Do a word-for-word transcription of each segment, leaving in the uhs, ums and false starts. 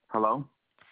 Hello?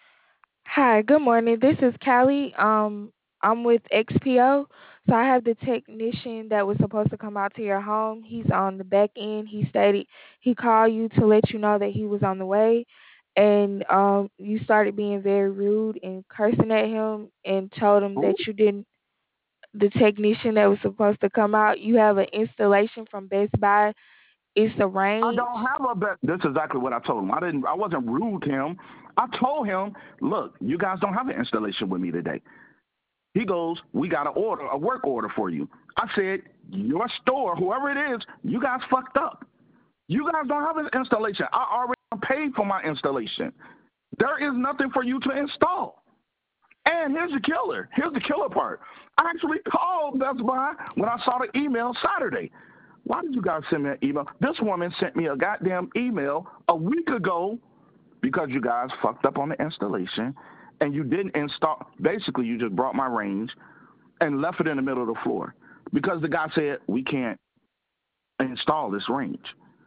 Hi, good morning. This is Callie. Um, I'm with X P O. So I have the technician that was supposed to come out to your home. He's on the back end. He stated he called you to let you know that he was on the way, and um, you started being very rude and cursing at him and told him that Who? you didn't. The technician that was supposed to come out, you have an installation from Best Buy. It's I arranged. don't have a bet. This is exactly what I told him. I didn't. I wasn't rude to him. I told him, look, you guys don't have an installation with me today. He goes, we got an order, a work order for you. I said, your store, whoever it is, you guys fucked up. You guys don't have an installation. I already paid for my installation. There is nothing for you to install. And here's the killer. Here's the killer part. I actually called Best Buy when I saw the email Saturday. Why did you guys send me an email? This woman sent me a goddamn email a week ago because you guys fucked up on the installation and you didn't install. Basically, you just brought my range and left it in the middle of the floor because the guy said, we can't install this range.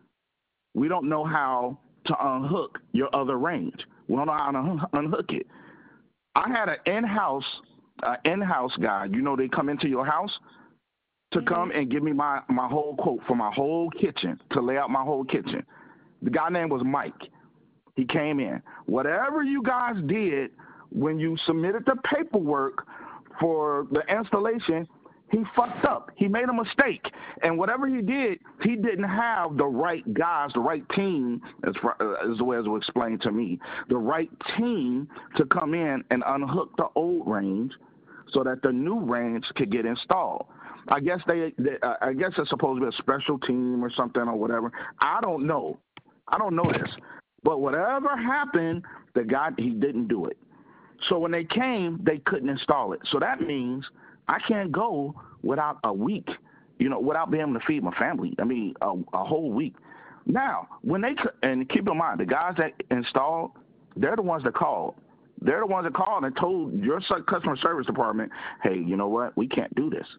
We don't know how to unhook your other range. We don't know how to unhook it. I had an in-house, uh, in-house guy. You know, they come into your house to come Mhm. and give me my, my whole quote for my whole kitchen, to lay out my whole kitchen. The guy name was Mike. He came in. Whatever you guys did when you submitted the paperwork for the installation, he fucked up. He made a mistake. And whatever he did, he didn't have the right guys, the right team, as, far, as the way it was explained to me, the right team to come in and unhook the old range so that the new range could get installed. I guess they, they uh, I guess it's supposed to be a special team or something or whatever. I don't know. I don't know this. But whatever happened, the guy he didn't do it. So when they came, they couldn't install it. So that means I can't go without a week, you know, without being able to feed my family. I mean, a, a whole week. Now, when they and keep in mind, the guys that installed, they're the ones that called. They're the ones that called and told your customer service department, "Hey, you know what? We can't do this."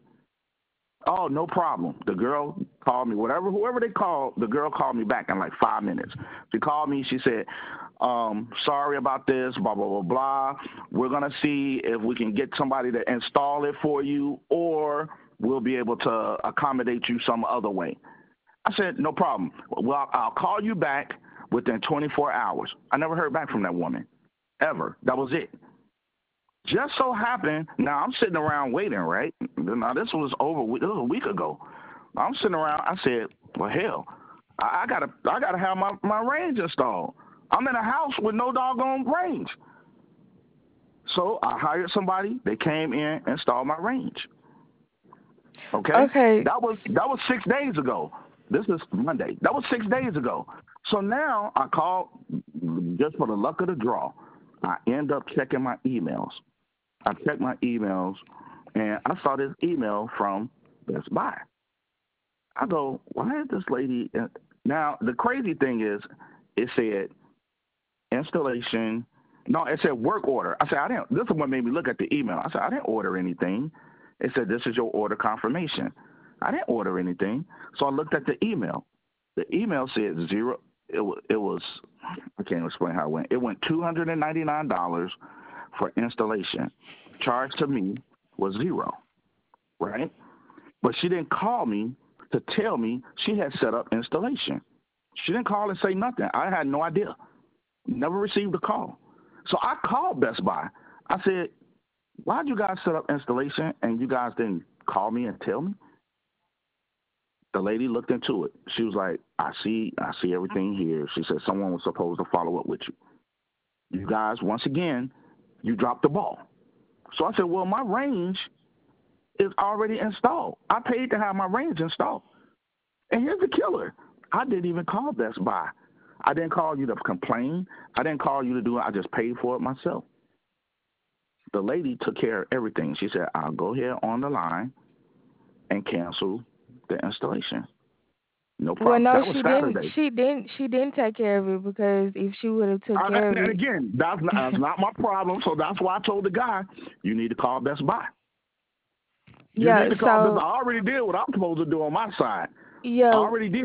Oh, no problem. The girl called me. Whatever, whoever they called, the girl called me back in like five minutes. She called me. She said, um, "Sorry about this. Blah blah blah blah. We're gonna see if we can get somebody to install it for you, or we'll be able to accommodate you some other way." I said, "No problem. Well, I'll call you back within twenty-four hours." I never heard back from that woman ever. That was it. Just so happened, now I'm sitting around waiting, right? Now this was over. This was a week ago. I'm sitting around. I said, "Well, hell, I, I gotta, I gotta have my my range installed. I'm in a house with no doggone range." So I hired somebody. They came in, installed my range. Okay, Okay. that was that was six days ago. This is Monday. That was six days ago. So now I called just for the luck of the draw. I end up checking my emails. I checked my emails and I saw this email from Best Buy. I go, why is this lady? Now, the crazy thing is, it said installation. No, it said work order. I said, I didn't. This is what made me look at the email. I said, I didn't order anything. It said, this is your order confirmation. I didn't order anything. So I looked at the email. The email said zero. It, it was, I can't explain how it went. It went two hundred ninety-nine dollars for installation. Charge to me was zero, right? But she didn't call me to tell me she had set up installation. She didn't call and say nothing. I had no idea. Never received a call. So I called Best Buy. I said, why'd you guys set up installation and you guys didn't call me and tell me? The lady looked into it. She was like, I see, I see everything here. She said someone was supposed to follow up with you. You guys, once again, you dropped the ball. So I said, well, my range is already installed. I paid to have my range installed. And here's the killer. I didn't even call Best Buy. I didn't call you to complain. I didn't call you to do it. I just paid for it myself. The lady took care of everything. She said, I'll go here on the line and cancel the installation. No Well, problem. no, That was she didn't. Saturday. She didn't. She didn't take care of it because if she would have took I, care of and it, again, that's not, that's not my problem. So that's why I told the guy, you need to call Best Buy. You yeah. need to call Best Buy. So I already did what I'm supposed to do on my side. I yeah, already did.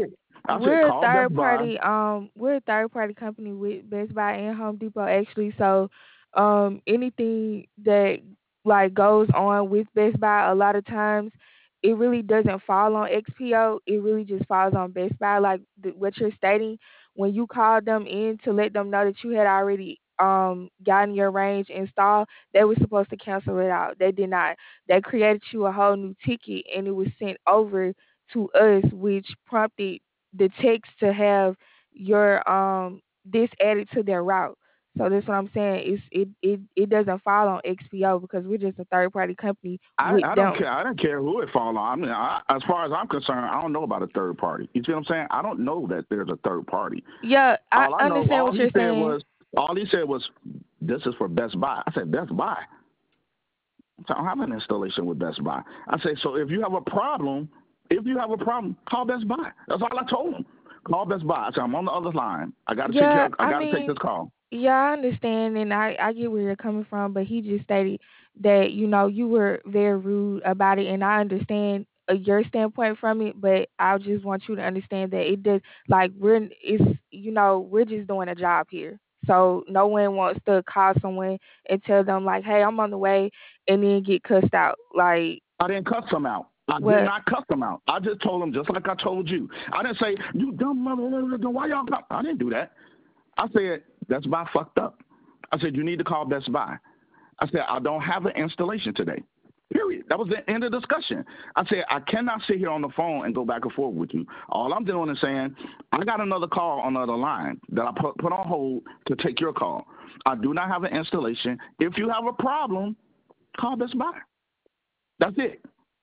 I said we're a call third Best Buy. party um we're a third party company with Best Buy and Home Depot actually. So um anything that like goes on with Best Buy a lot of times it really doesn't fall on X P O. It really just falls on Best Buy. Like th- what you're stating, when you called them in to let them know that you had already um gotten your range installed, they were supposed to cancel it out. They did not. They created you a whole new ticket and it was sent over to us, which prompted the text to have your um this added to their route. So that's what I'm saying. It's it it, it doesn't fall on X P O because we're just a third party company I, with I don't them. care. I don't care who it fall on. I mean, I, as far as I'm concerned, I don't know about a third party. You see what I'm saying? I don't know that there's a third party. Yeah, I All I know, understand all what he you're said saying. was, all he said was, this is for Best Buy. I said, Best Buy? So I don't have an installation with Best Buy. I say, so if you have a problem, if you have a problem, call Best Buy. That's all I told him. Call Best Buy. I said, I'm on the other line. I got to take Yeah, care. I I got to take mean, this call. yeah, I understand, and I I get where you're coming from, but he just stated that you know you were very rude about it, and I understand uh, your standpoint from it, but I just want you to understand that it does like we're it's you know we're just doing a job here, so no one wants to call someone and tell them like, hey, I'm on the way, and then get cussed out. Like I didn't cuss them out. I did what? not cuss them out. I just told them just like I told you. I didn't say, you dumb mother, why y'all come? I didn't do that. I said, Best Buy fucked up. I said, you need to call Best Buy. I said, I don't have an installation today. Period. That was the end of the discussion. I said, I cannot sit here on the phone and go back and forth with you. All I'm doing is saying, I got another call on the other line that I put, put on hold to take your call. I do not have an installation. If you have a problem, call Best Buy. That's it.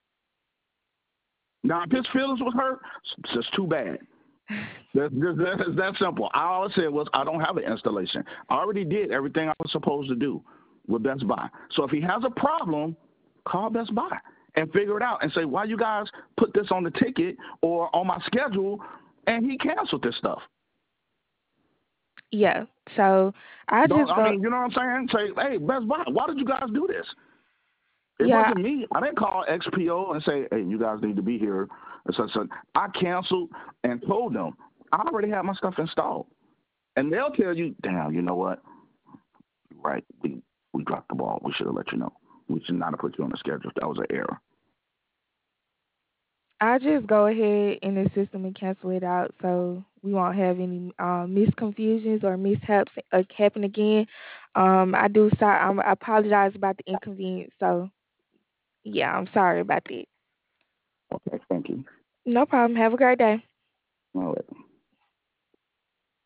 Now, if his feelings was hurt, it's just too bad. That's, that's, that's that simple. All I said was I don't have an installation. I already did everything I was supposed to do with Best Buy. So if he has a problem, call Best Buy and figure it out and say, why you guys put this on the ticket or on my schedule, and he canceled this stuff. Yeah. So I Don't just I go. mean, you know what I'm saying? Say, hey, Best Buy, why did you guys do this? It Yeah, wasn't me. I didn't call X P O and say, hey, you guys need to be here. And so, so I canceled and told them I already had my stuff installed. And they'll tell you, damn, you know what? You're right. We, we dropped the ball. We should have let you know. We should not have put you on the schedule. That was an error. I just go ahead in the system and cancel it out so we won't have any um, misconfusions or mishaps uh, happen again. Um, I do sorry. Um, I apologize about the inconvenience. So yeah, I'm sorry about that. Okay, thank you. No problem. Have a great day. All right.